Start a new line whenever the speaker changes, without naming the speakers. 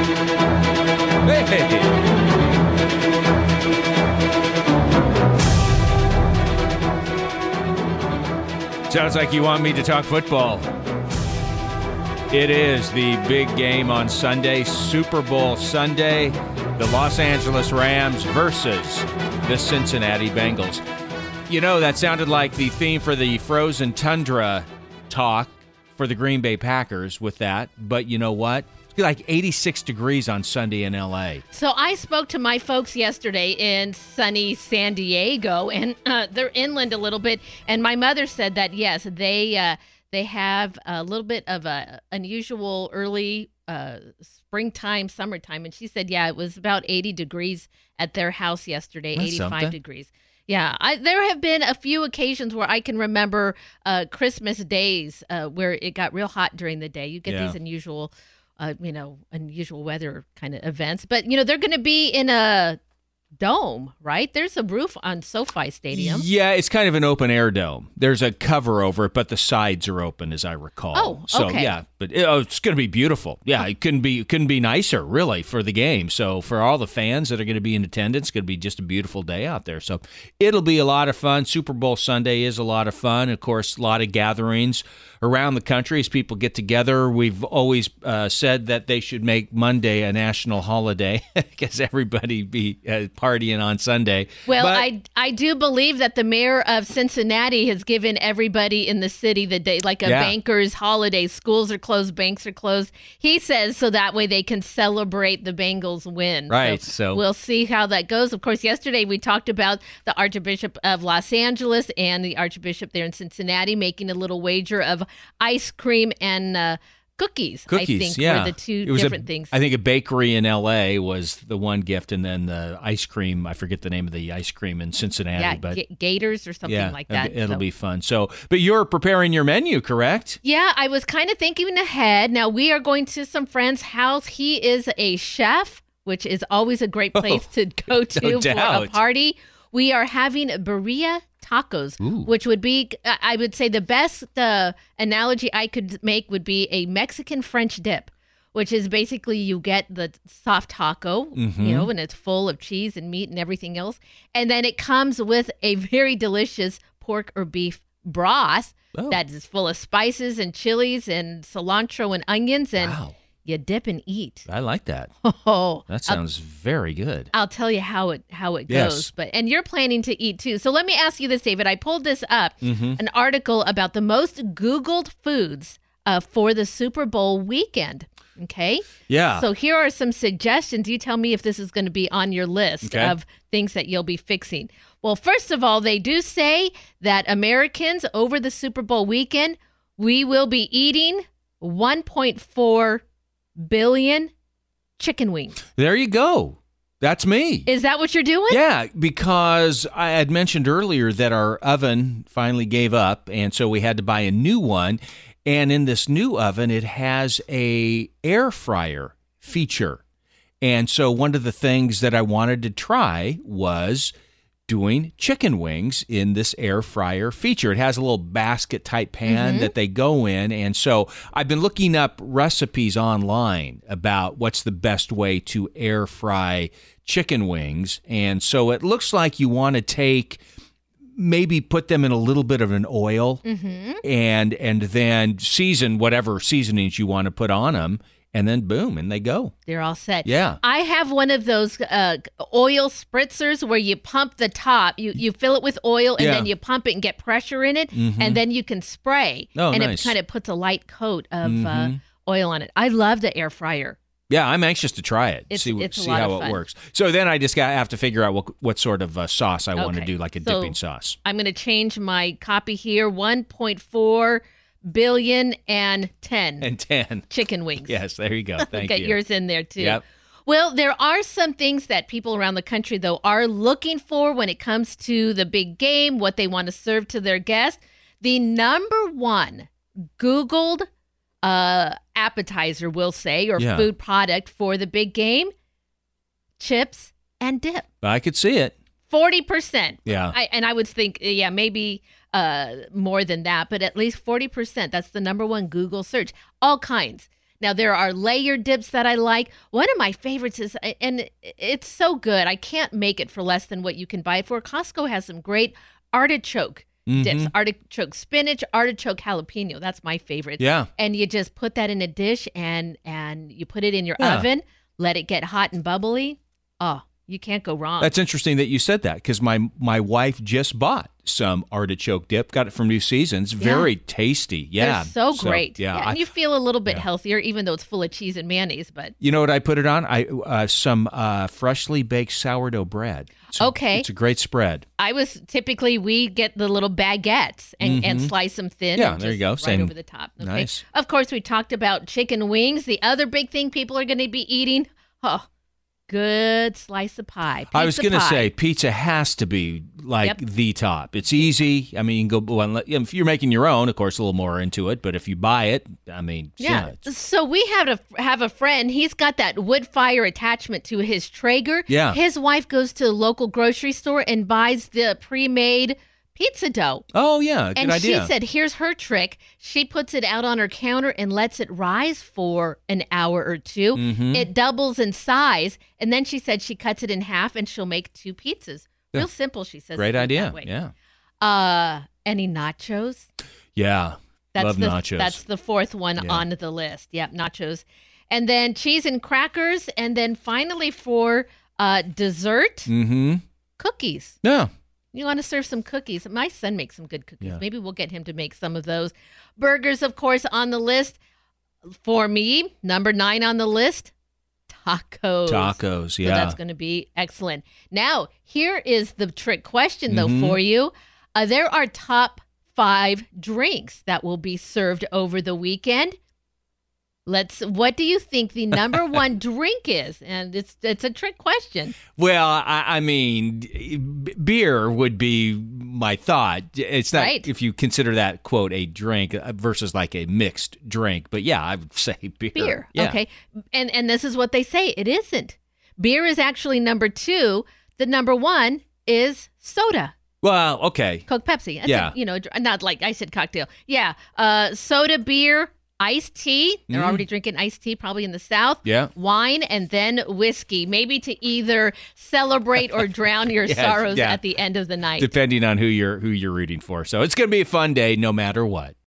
Hey. Sounds like you want me to talk football. It is the big game on Sunday, Super Bowl Sunday, the Los Angeles Rams versus the Cincinnati Bengals. You know, that sounded like the theme for the Frozen Tundra talk for the Green Bay Packers with that, but you know what? It's like 86 degrees on Sunday in L.A.
So I spoke to my folks yesterday in sunny San Diego, and they're inland a little bit, and my mother said that, yes, they have a little bit of a unusual early springtime, summertime, and she said, yeah, it was about 80 degrees at their house yesterday,
That's
85
something.
degrees. Yeah, there have been a few occasions where I can remember Christmas days where it got real hot during the day. You get these unusual weather kind of events. But, they're going to be in a dome, right? There's a roof on SoFi Stadium.
Yeah, it's kind of an open air dome. There's a cover over it, but the sides are open, as I recall.
Oh,
so
okay.
yeah, but it's going to be beautiful. Yeah, it couldn't be nicer, really, for the game. So for all the fans that are going to be in attendance, it's going to be just a beautiful day out there. So it'll be a lot of fun. Super Bowl Sunday is a lot of fun. Of course, a lot of gatherings around the country as people get together. We've always said that they should make Monday a national holiday because everybody be partying on Sunday.
Well, I do believe that the mayor of Cincinnati has given everybody in the city the day, like a banker's holiday. Schools are closed, banks are closed. He says so that way they can celebrate the Bengals win.
Right.
So we'll see how that goes. Of course, yesterday we talked about the Archbishop of Los Angeles and the Archbishop there in Cincinnati making a little wager of ice cream and cookies, I think, were the two different things.
I think a bakery in L.A. was the one gift, and then the ice cream, I forget the name of the ice cream in Cincinnati.
Yeah,
but
Gators or something like that.
It'll be fun. So, but you're preparing your menu, correct?
Yeah, I was kind of thinking ahead. Now, we are going to some friend's house. He is a chef, which is always a great place to go to for a party. We are having birria tacos, which would be, I would say, the best analogy I could make would be a Mexican French dip, which is basically you get the soft taco, and it's full of cheese and meat and everything else. And then it comes with a very delicious pork or beef broth that is full of spices and chilies and cilantro and onions. And you dip and eat.
I like that.
Oh,
that sounds very good.
I'll tell you how it goes. And you're planning to eat too. So let me ask you this, David. I pulled this up, an article about the most Googled foods for the Super Bowl weekend. Okay?
Yeah.
So here are some suggestions. You tell me if this is going to be on your list of things that you'll be fixing. Well, first of all, they do say that Americans over the Super Bowl weekend, we will be eating 1.4 billion chicken wings.
There you go. That's me.
Is that what you're doing?
Yeah, because I had mentioned earlier that our oven finally gave up, and so we had to buy a new one. And in this new oven, it has a air fryer feature. And so one of the things that I wanted to try was doing chicken wings in this air fryer feature. It has a little basket type pan that they go in. And so I've been looking up recipes online about what's the best way to air fry chicken wings. And so it looks like you want to maybe put them in a little bit of an oil and then season whatever seasonings you want to put on them. And then boom, and they go.
They're all set.
Yeah.
I have one of those oil spritzers where you pump the top. You fill it with oil, and then you pump it and get pressure in it, and then you can spray.
Oh,
and
nice.
it kind of puts a light coat of oil on it. I love the air fryer.
Yeah, I'm anxious to try it. See how it works. So then I just have to figure out what sort of sauce I want to do, like a dipping sauce.
I'm going to change my copy here. 1.4 billion and 10 chicken wings.
Yes, there you go. Thank you.
Get yours in there too.
Yep.
Well, there are some things that people around the country, though, are looking for when it comes to the big game, what they want to serve to their guests. The number one Googled appetizer, we'll say, or food product for the big game, chips and dip.
I could see it.
40%.
Yeah.
I would think, maybe more than that, but at least 40%. That's the number one Google search. All kinds. Now, there are layered dips that I like. One of my favorites is, and it's so good, I can't make it for less than what you can buy it for. Costco has some great artichoke dips, artichoke spinach, artichoke jalapeno. That's my favorite.
Yeah.
And you just put that in a dish and you put it in your oven, let it get hot and bubbly. Oh, you can't go wrong.
That's interesting that you said that because my wife just bought some artichoke dip. Got it from New Seasons. Very tasty. Yeah.
They're so great.
Yeah.
And you feel a little bit healthier, even though it's full of cheese and mayonnaise. But
you know what I put it on? Some freshly baked sourdough bread. It's a great spread.
We get the little baguettes and slice them thin.
Yeah,
and
there you go.
Right over the top. Okay.
Nice.
Of course, we talked about chicken wings. The other big thing people are going to be eating. Good slice of pie.
I was going to say pizza has to be the top. It's easy. I mean, you can go if you're making your own, of course, a little more into it. But if you buy it, I mean,
So we have a friend. He's got that wood fire attachment to his Traeger.
Yeah.
His wife goes to the local grocery store and buys the pre-made pizza dough.
Oh, yeah. Good idea.
And she said, here's her trick. She puts it out on her counter and lets it rise for an hour or two. Mm-hmm. It doubles in size. And then she said she cuts it in half and she'll make 2 pizzas. Real simple, she says.
Great idea.
Yeah. Any nachos?
Yeah. Love nachos.
That's the 4th one on the list. Yep, nachos. And then cheese and crackers. And then finally for dessert, cookies.
Yeah.
You want to serve some cookies. My son makes some good cookies. Yeah. Maybe we'll get him to make some of those. Burgers, of course, on the list. For me, number 9 on the list, tacos.
Tacos, yeah.
So that's going to be excellent. Now, here is the trick question, though, for you. There are top 5 drinks that will be served over the weekend. What do you think the number 1 drink is? And it's a trick question.
Well, I mean, beer would be my thought. It's not if you consider that, quote, a drink versus like a mixed drink. But yeah, I would say beer.
Beer.
Yeah.
Okay. And this is what they say. It isn't. Beer is actually number 2. The number 1 is soda.
Well, okay.
Coke, Pepsi. Not like I said cocktail. Yeah. Soda, beer, iced tea. They're already drinking iced tea, probably in the South.
Yeah.
Wine, and then whiskey, maybe to either celebrate or drown your sorrows at the end of the night.
Depending on who you're rooting for. So it's going to be a fun day no matter what.